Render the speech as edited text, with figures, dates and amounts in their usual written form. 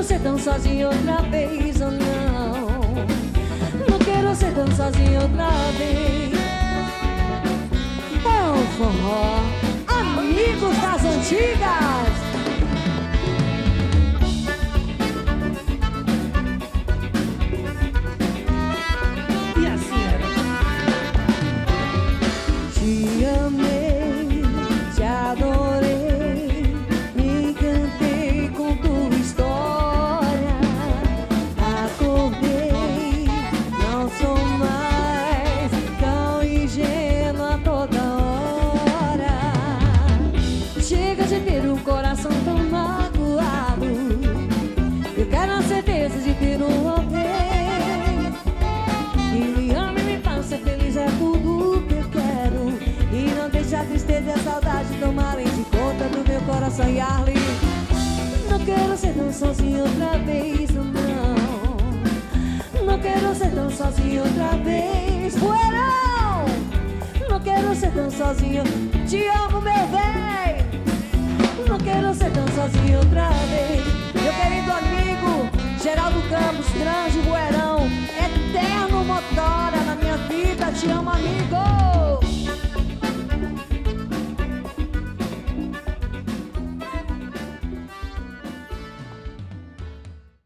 ser tão sozinho outra vez, ou não. Não quero ser tão sozinho outra vez. É um forró, amigos das antigas. E assim era. Te amei, te adorei, me encantei com tua história. Acordei, não sou mais tão ingênua toda hora. Chega de ter um coração tão magoado, eu quero a certeza de ter um alguém que me ama e me faça ser feliz, é tudo que eu quero. E não deixa a tristeza e a saudade tomarem de conta do meu coração e ar livre. Não quero ser tão sozinho outra vez, não. Não quero ser tão sozinho outra vez, poeirão. Não quero ser tão sozinho, te amo, meu bem. Não quero ser tão sozinho outra vez. Meu querido amigo Geraldo Campos, grande poeirão, eterno motora na minha vida, te amo.